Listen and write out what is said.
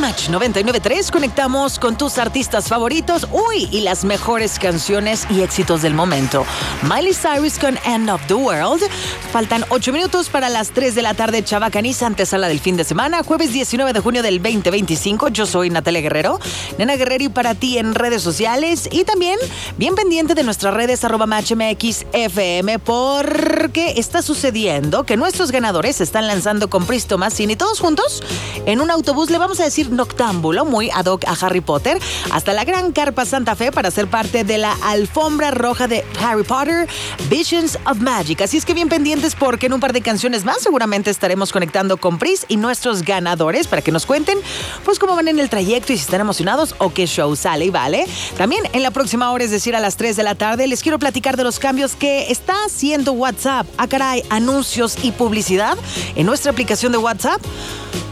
Match 99.3 conectamos con tus artistas favoritos. Y las mejores canciones y éxitos del momento. Miley Cyrus con End of the World. Faltan 8 minutos para las 3 de la tarde. Chavacaniza, antesala del fin de semana. Jueves 19 de junio del 2025. Yo soy Natalia Guerrero. Nena Guerrero y para ti en redes sociales. Y también bien pendiente de nuestras redes @MatchMXFM, porque está sucediendo que nuestros ganadores se están lanzando con Pris Tomasini y todos juntos en un autobús, le vamos a decir noctámbulo, muy ad hoc a Harry Potter, hasta la Gran Carpa Santa Fe para ser parte de la alfombra roja de Harry Potter Visions of Magic. Así es que bien pendientes, porque en un par de canciones más seguramente estaremos conectando con Pris y nuestros ganadores para que nos cuenten pues cómo van en el trayecto y si están emocionados o qué show sale y vale. También en la próxima hora, es decir, a las 3 de la tarde, les quiero platicar de los cambios que está haciendo WhatsApp. Caray, anuncios y publicidad en nuestra aplicación de WhatsApp.